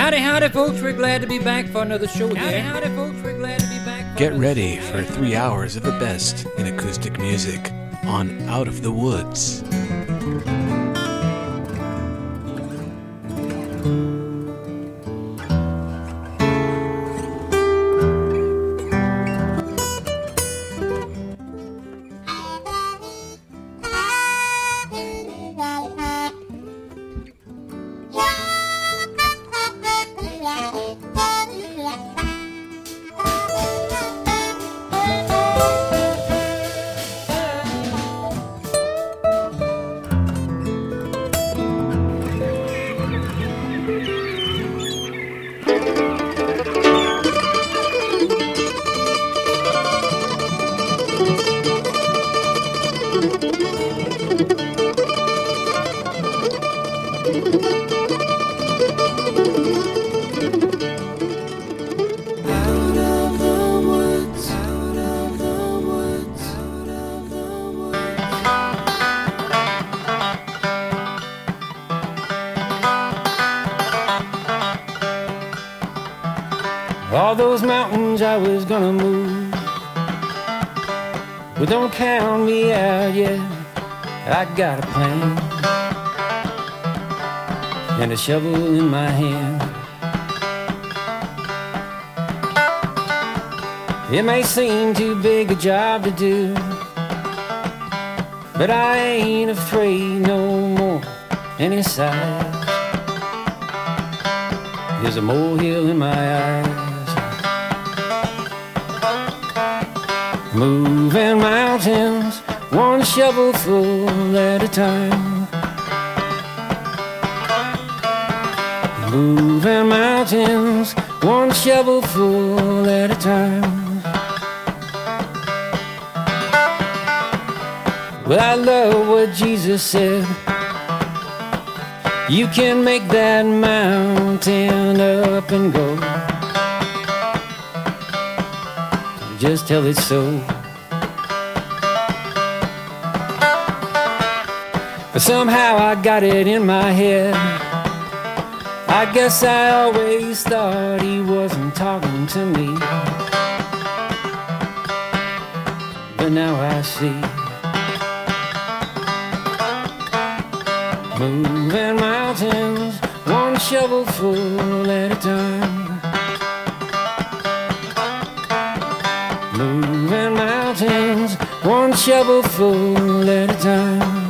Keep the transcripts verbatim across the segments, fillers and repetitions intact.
Howdy, howdy, folks. We're glad to be back for another show here. Howdy, howdy, folks. We're glad to be back for Get ready for three hours of the best in acoustic music on Out of the Woods. All those mountains I was gonna move, but don't count me out yet. I got a plan and a shovel in my hand. It may seem too big a job to do, but I ain't afraid no more any size. There's a molehill in my eyes. Moving mountains, one shovelful at a time. Moving mountains, one shovelful at a time. Well, I love what Jesus said. You can make that mountain up and go. Just tell it so. But somehow I got it in my head. I guess I always thought he wasn't talking to me, but now I see. Moving mountains, one shovelful at a time. Moving mountains, one shovelful at a time.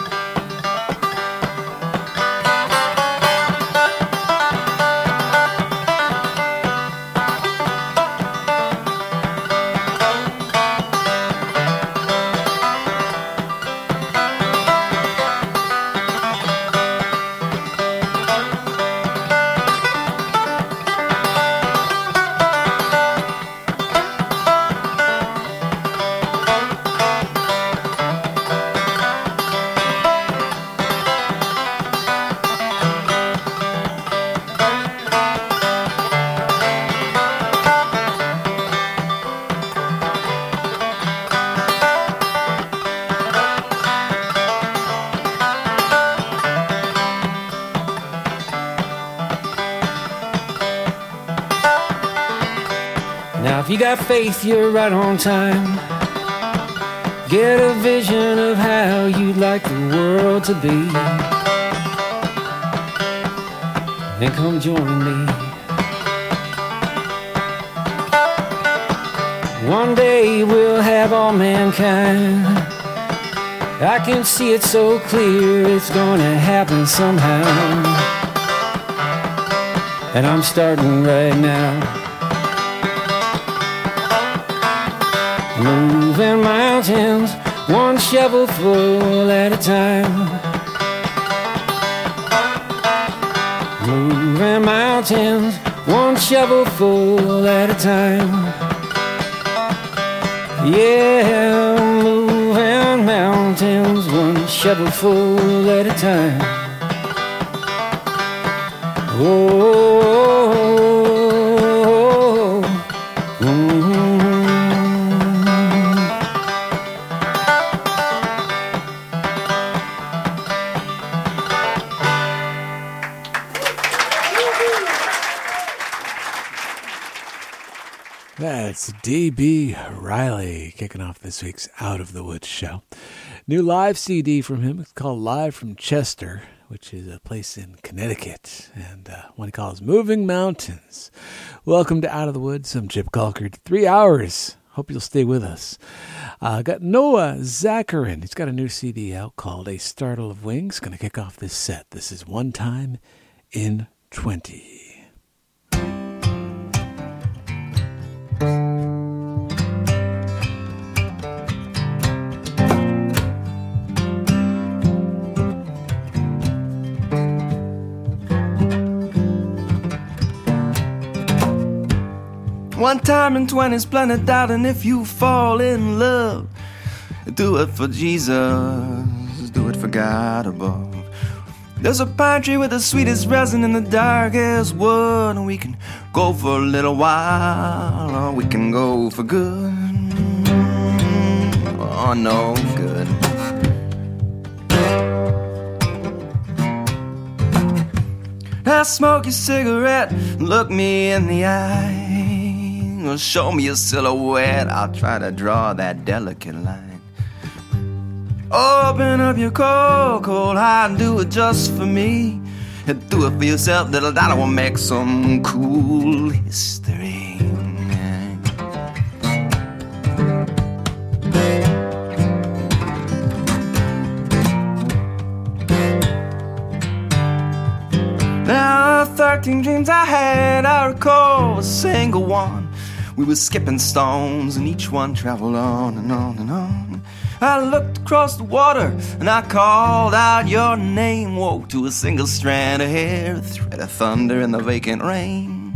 Now if you got faith, you're right on time. Get a vision of how you'd like the world to be, and come join me. One day we'll have all mankind. I can see it so clear, it's gonna happen somehow. And I'm starting right now. Moving mountains, one shovelful at a time. Moving mountains, one shovelful at a time. Yeah, moving mountains, one shovelful at a time. Oh, mm-hmm. That's D B Riley kicking off this week's Out of the Woods show. New live C D from him. It's called Live from Chester, which is a place in Connecticut, and uh, one he calls Moving Mountains. Welcome to Out of the Woods. I'm Chip Colkert. Three hours. Hope you'll stay with us. Uh, got Noah Zacharin. He's got a new C D out called A Startle of Wings. Going to kick off this set. This is One Time in twenty. One time in twenty's plenty doubt, and if you fall in love, do it for Jesus, do it for God above. There's a pine tree with the sweetest resin in the darkest wood, and we can go for a little while, or we can go for good, or no good. Now smoke your cigarette, look me in the eye. Show me a silhouette, I'll try to draw that delicate line. Open up your cold, cold heart and do it just for me. And do it for yourself, little dollar will make some cool history. Now, thirteen dreams I had, I recall a single one. We were skipping stones, and each one traveled on and on and on. I looked across the water, and I called out your name. Woke to a single strand of hair, a thread of thunder in the vacant rain.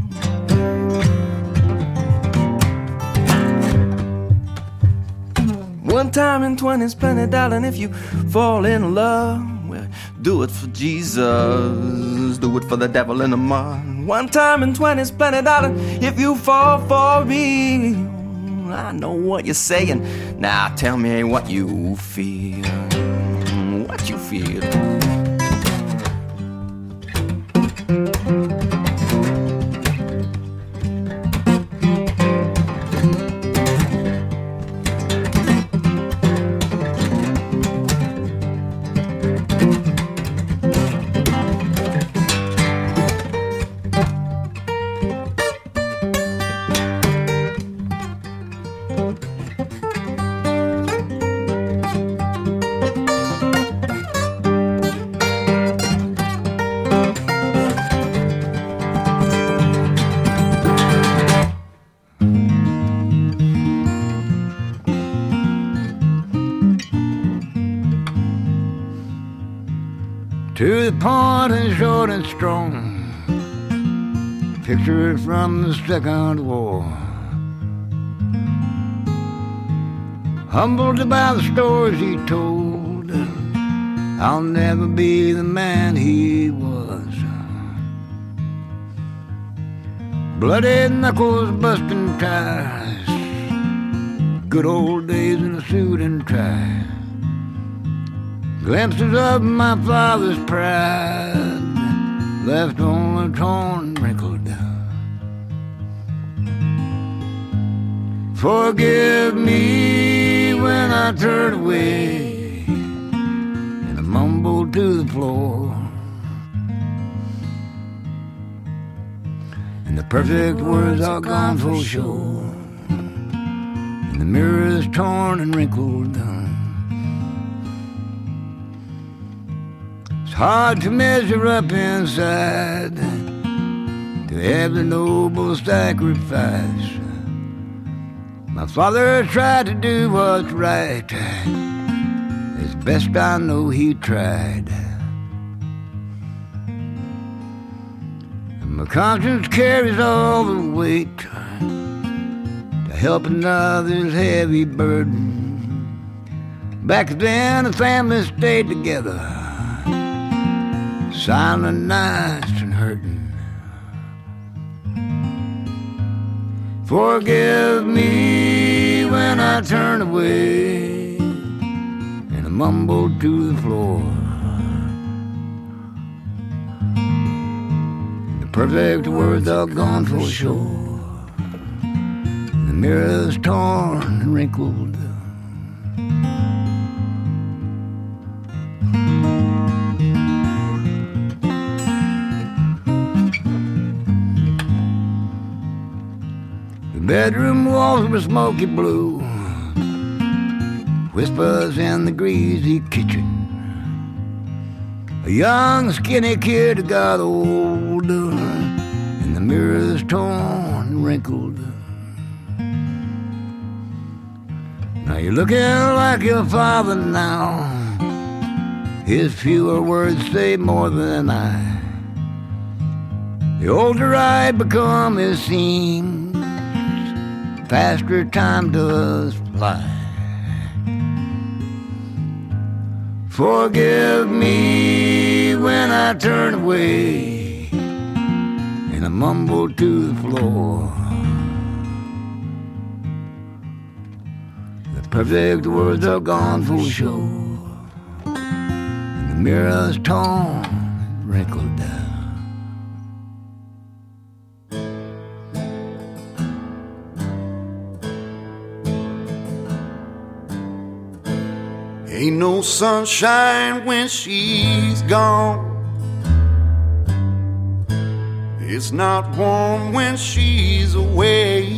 One time in twenty's plenty, darling, if you fall in love, well, do it for Jesus, do it for the devil in the mud. One time in twenty's plenty, darling, if you fall for me. I know what you're saying, now tell me what you feel, what you feel. To the point and short and strong, picture from the Second War. Humbled by the stories he told, I'll never be the man he was. Bloody knuckles, busting ties, good old days in a suit and tie. Glimpses of my father's pride, left only torn and wrinkled. Forgive me when I turn away and I mumble to the floor, and the perfect words are gone for sure, and the mirror is torn and wrinkled. Hard to measure up inside to every noble sacrifice. My father tried to do what's right, as best I know he tried. And my conscience carries all the weight to help another's heavy burden. Back then the family stayed together, silent nights and hurting. Forgive me when I turn away and I mumble to the floor. The perfect words are gone for sure. mirror's torn and wrinkled. The bedroom walls were smoky blue, whispers in the greasy kitchen. A young skinny kid got older, and the mirror's torn and wrinkled. Now you're looking like your father now. His fewer words say more than I. The older I become, it seems, faster time does fly. Forgive me when I turn away and I mumble to the floor. The perfect words are gone for sure, and the mirror's torn and wrinkled down. Ain't no sunshine when she's gone. It's not warm when she's away.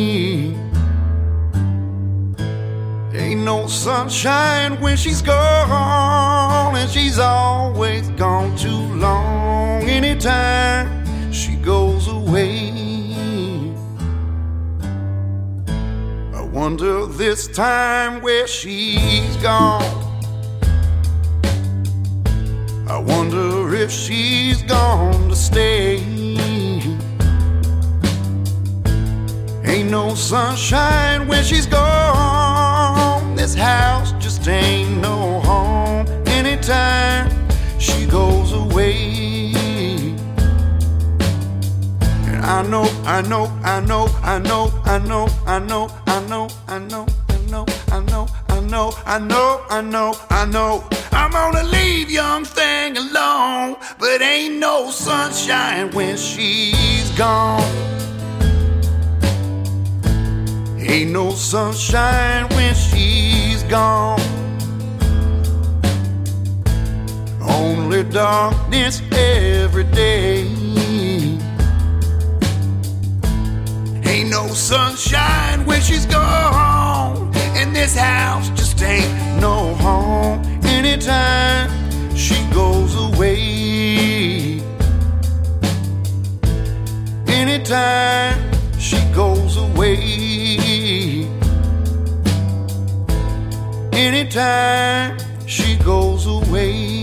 Ain't no sunshine when she's gone, and she's always gone too long. Anytime she goes away, I wonder this time where she's gone. I wonder if she's gone to stay. Ain't no sunshine when she's gone. This house just ain't no home. Anytime she goes away, and I know, I know, I know, I know, I know, I know, I know, I know, I know, I know, I know, I know, I know, I know. I'm gonna leave young thing alone, but ain't no sunshine when she's gone. Ain't no sunshine when she's gone. Only darkness every day. Ain't no sunshine when she's gone, and this house just ain't no home. Anytime she goes away, anytime she goes away, anytime she goes away.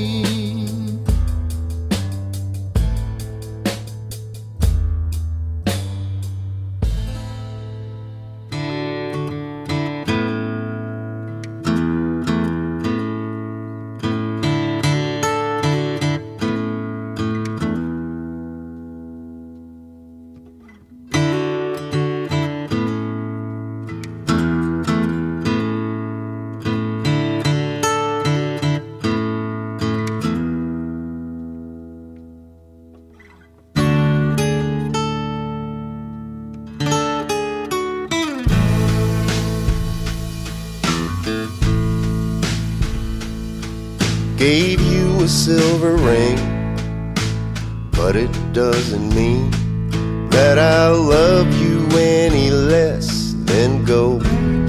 Gave you a silver ring, but it doesn't mean that I love you any less than gold.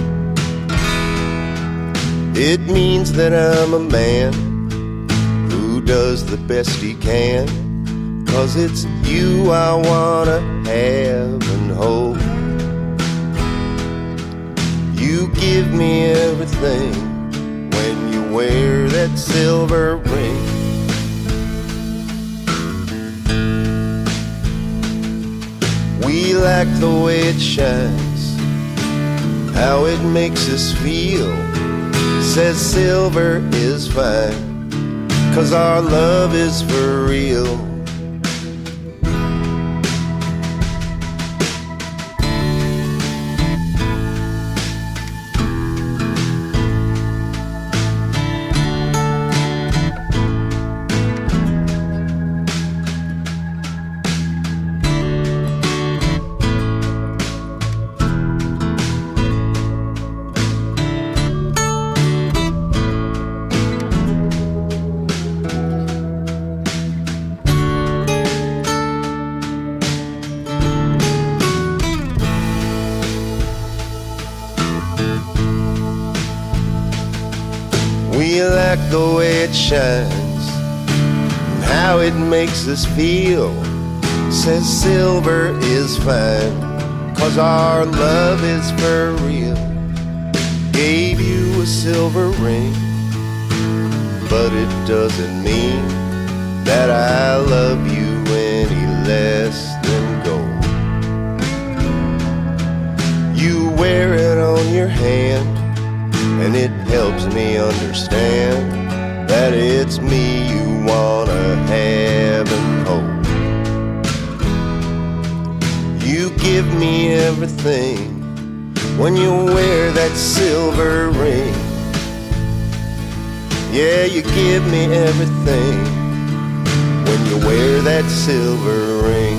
It means that I'm a man who does the best he can, 'cause it's you I wanna have and hold. You give me everything when you wear that silver ring. We like the way it shines, how it makes us feel. Says silver is fine, 'cause our love is for real. the way it shines and how it makes us feel. Says silver is fine, 'cause our love is for real. Gave you a silver ring, but it doesn't mean that I love you any less than gold. You wear it on your hand, and it helps me understand that it's me you wanna have and hold. You give me everything when you wear that silver ring. Yeah, you give me everything when you wear that silver ring.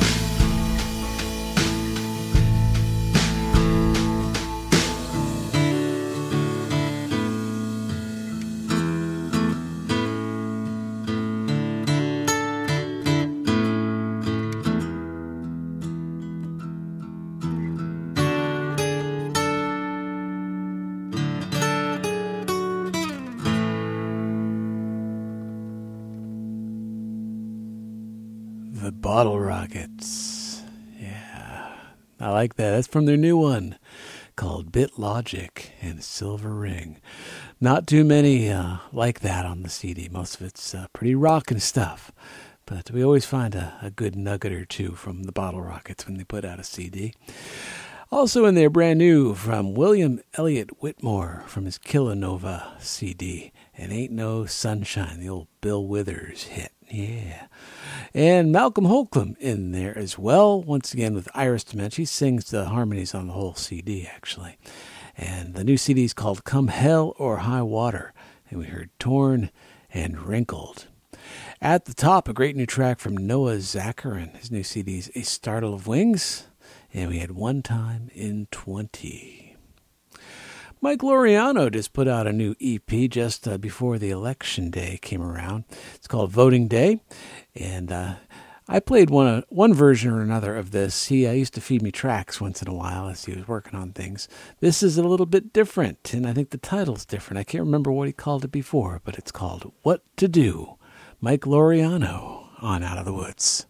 The Bottle Rockets. Yeah, I like that. That's from their new one called Bit Logic and Silver Ring. Not too many uh, like that on the C D. Most of it's uh, pretty rockin' stuff. But we always find a, a good nugget or two from the Bottle Rockets when they put out a C D. Also in there, brand new from William Elliott Whitmore from his Killanova C D. And Ain't No Sunshine, the old Bill Withers hit. Yeah. And Malcolm Holcomb in there as well, once again with Iris DeMench. He sings the harmonies on the whole C D, actually. And the new C D is called Come Hell or High Water. And we heard Torn and Wrinkled. At the top, a great new track from Noah Zacharin. His new C D is A Startle of Wings. And we had One Time in twenty. Mike Loriano just put out a new E P just uh, before the election day came around. It's called Voting Day, and uh, I played one uh, one version or another of this. He uh, used to feed me tracks once in a while as he was working on things. This is a little bit different, and I think the title's different. I can't remember what he called it before, but it's called What to Do. Mike Loriano on Out of the Woods.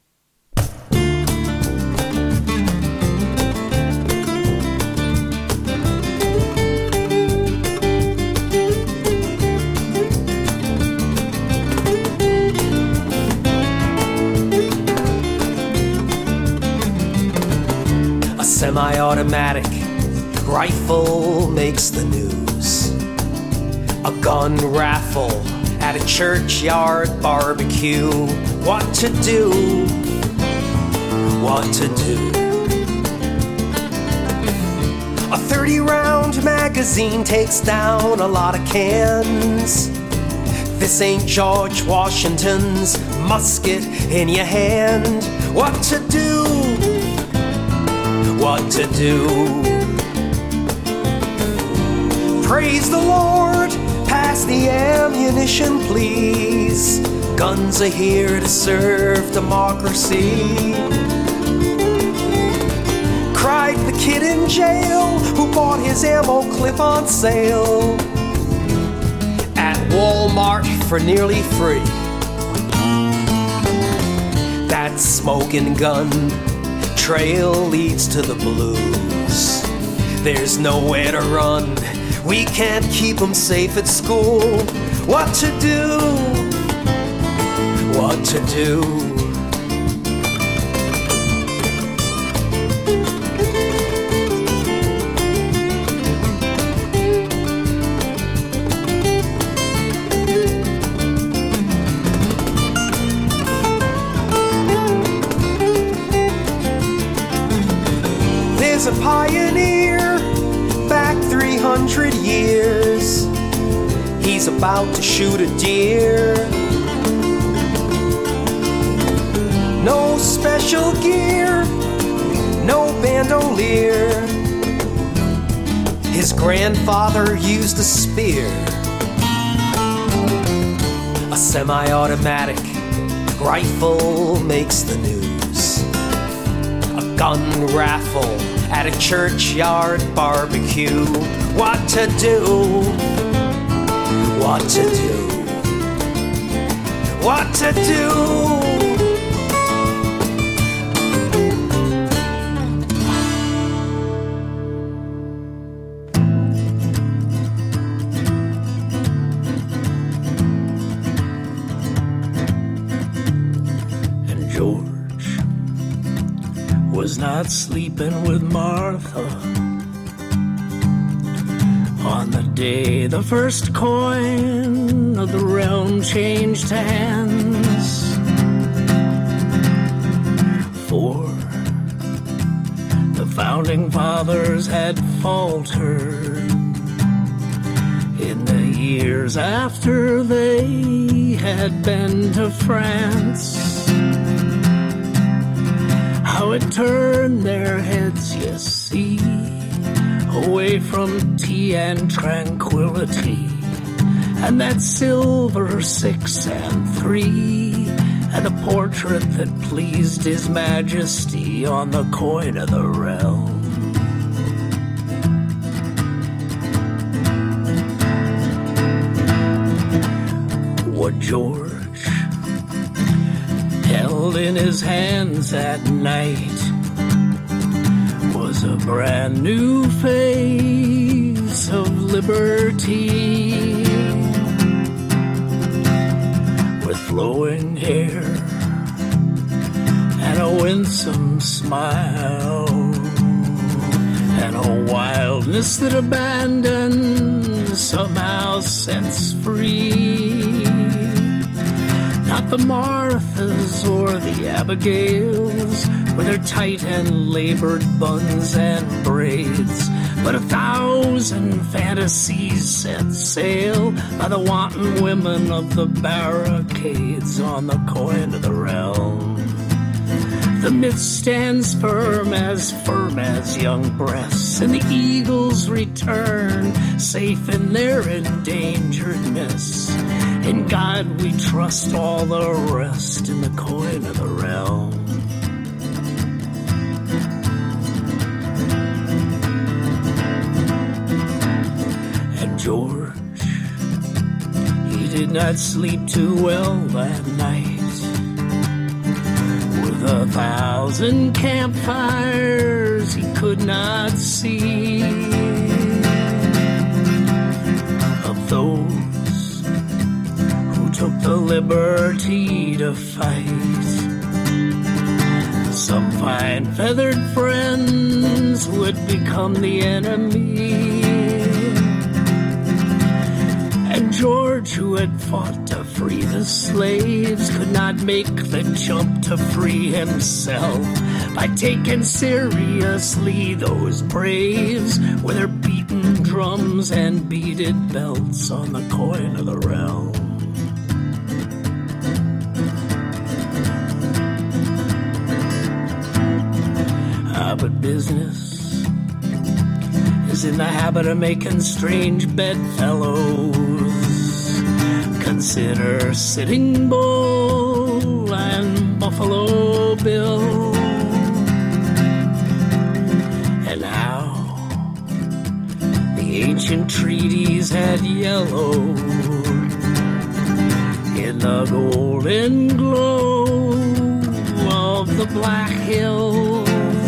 Semi-automatic rifle makes the news. A gun raffle at a churchyard barbecue. What to do? What to do? A thirty round magazine takes down a lot of cans. This ain't George Washington's musket in your hand. What to do? What to do? Praise the Lord, pass the ammunition, please. Guns are here to serve democracy. Cried the kid in jail who bought his ammo clip on sale at Walmart for nearly free. That smoking gun trail leads to the blues. There's nowhere to run. We can't keep them safe at school. What to do? What to do? A pioneer back three hundred years. He's about to shoot a deer. No special gear, no bandolier. His grandfather used a spear. A semi-automatic rifle makes the news. A gun raffle at a churchyard barbecue. What to do? What to do? what to do. Was not sleeping with Martha on the day the first coin of the realm changed hands. For the founding fathers had faltered in the years after they had been to France. How it turned their heads, you see, away from tea and tranquility, and that silver six and three, and the portrait that pleased His Majesty on the coin of the realm. What George held in his hands that night was a brand new face of liberty, with flowing hair and a winsome smile and a wildness that abandoned somehow sets free. Not the Marthas or the Abigails with their tight and labored buns and braids, but a thousand fantasies set sail by the wanton women of the barricades on the coin of the realm. The myth stands firm as firm as young breasts, and the eagles return safe in their endangeredness. In God we trust, all the rest in the coin of the realm. And George, he did not sleep too well that night. With a thousand campfires he could not see of those took the liberty to fight. Some fine feathered friends would become the enemy, and George, who had fought to free the slaves, could not make the jump to free himself by taking seriously those braves with their beaten drums and beaded belts on the coin of the realm. But business is in the habit of making strange bedfellows consider Sitting Bull and Buffalo Bill, and how the ancient treaties had yellowed in the golden glow of the Black Hills.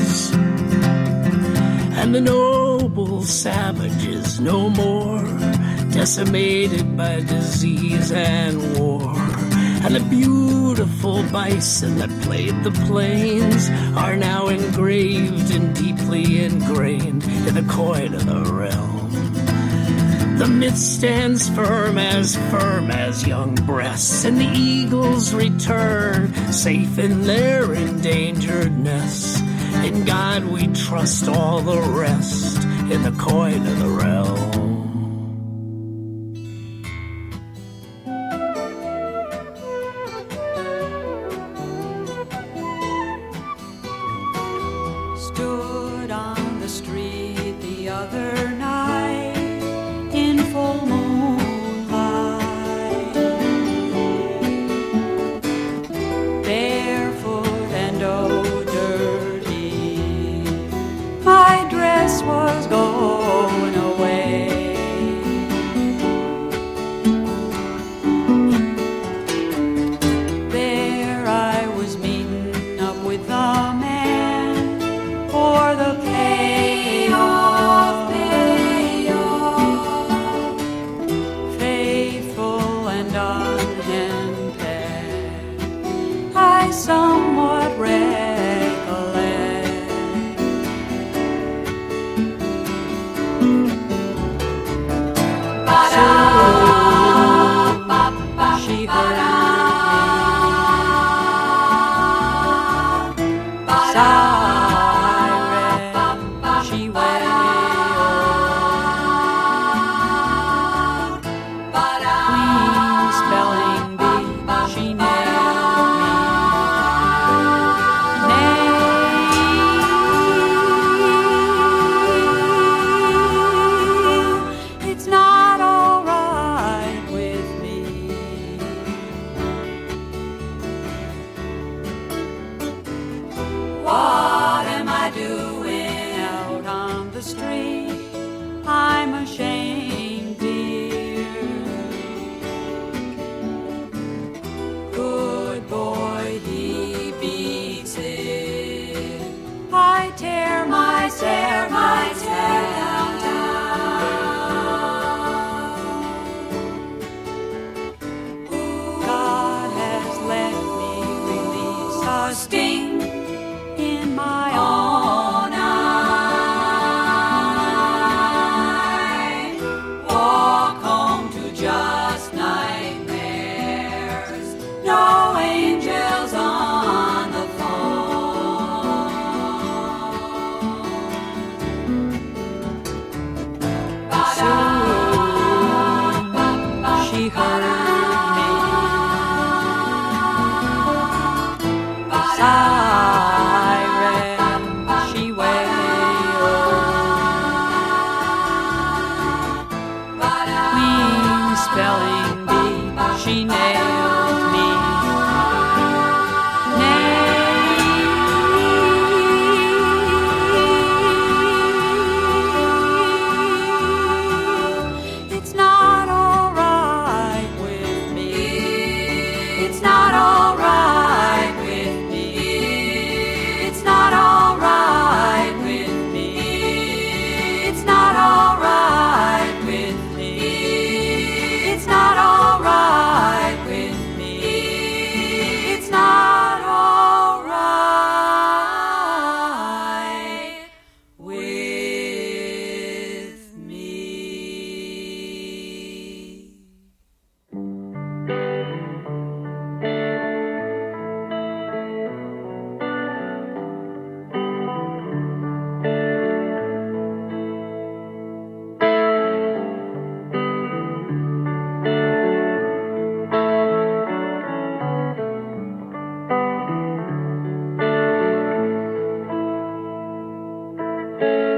And the noble savages no more, decimated by disease and war. And the beautiful bison that played the plains are now engraved and deeply ingrained in the coin of the realm. The myth stands firm as firm as young breasts, and the eagles return safe in their endangered nests. In God we trust, all the rest in the coin of the realm. Stood on the street the other night in full moonlight, barefoot and oh my dress was going away.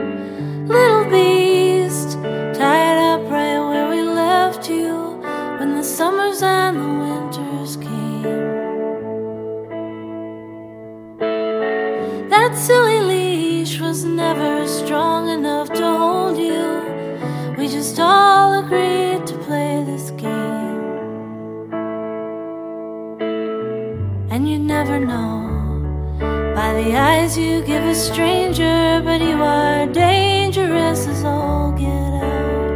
Little beast, tied up right where we left you when the summers and the winters came. That silly leash was never strong enough to hold you. We just all agreed to play this game. And you never know by the eyes you give a stranger, but you are dangerous as all get out.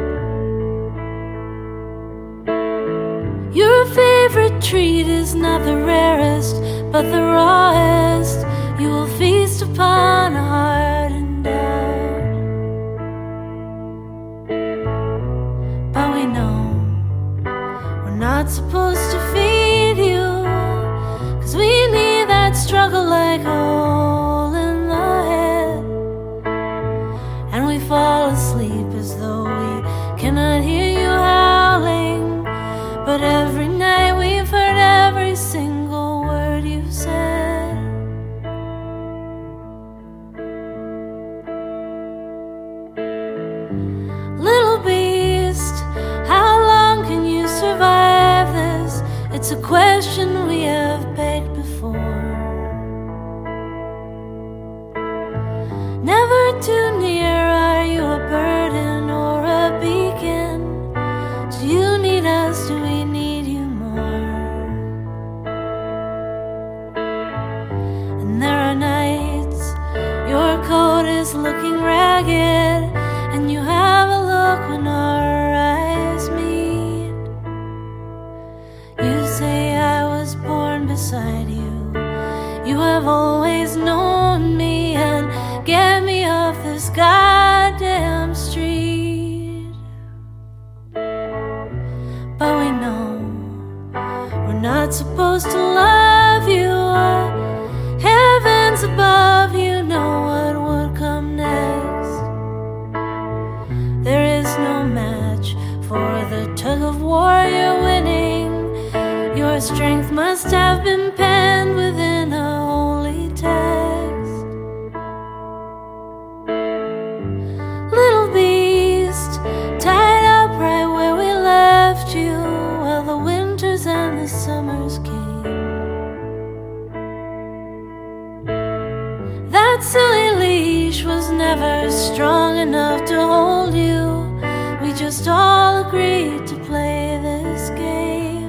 Your favorite treat is not the rarest, but the rawest. You will feast upon a heart in doubt. But we know we're not supposed to feed you, 'cause we need that struggle like a hole in the head. And we fall asleep as though we cannot hear you howling. But every night we've heard every single word you've said. Little beast, how long can you survive this? It's a question we have begged before. Never too near, are you a burden or a beacon? Do you need us, do we need you more? And there are nights your coat is looking ragged, and you have a look when our eyes meet. You say I was born beside you. You have always known me, and get me off this goddamn street. But we know we're not supposed to love you. Heavens above, you know what would come next. There is no match for the tug of war you're winning. Your strength must have been penned within a holy text. Little beast, tied up right where we left you while the winters and the summers came. That silly leash was never strong enough to hold you. We just all agreed to play this game.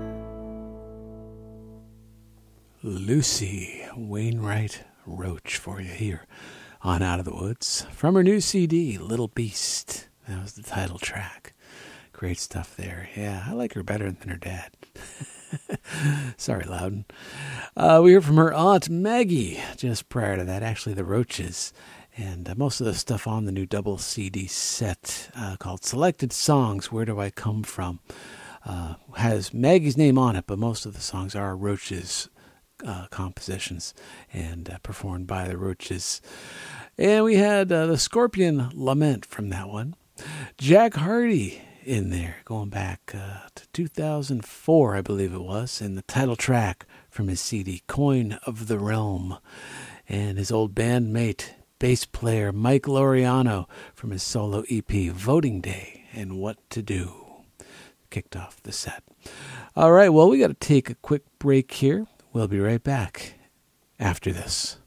Lucy Wainwright Roach for you here on Out of the Woods from her new C D, Little Beast. That was the title track. Great stuff there. Yeah, I like her better than her dad. Sorry, Loudon. Uh, we heard from her aunt Maggie just prior to that, actually the Roaches. And uh, most of the stuff on the new double C D set uh, called Selected Songs, Where Do I Come From, uh, has Maggie's name on it, but most of the songs are Roaches uh, compositions and uh, performed by the Roaches. And we had uh, the Scorpion Lament from that one. Jack Hardy in there, going back uh, to two thousand four, I believe it was, and the title track from his C D, Coin of the Realm. And his old bandmate, bass player Mike Laureano from his solo E P, Voting Day and What to Do. Kicked off the set. All right, well, we got to take a quick break here. We'll be right back after this.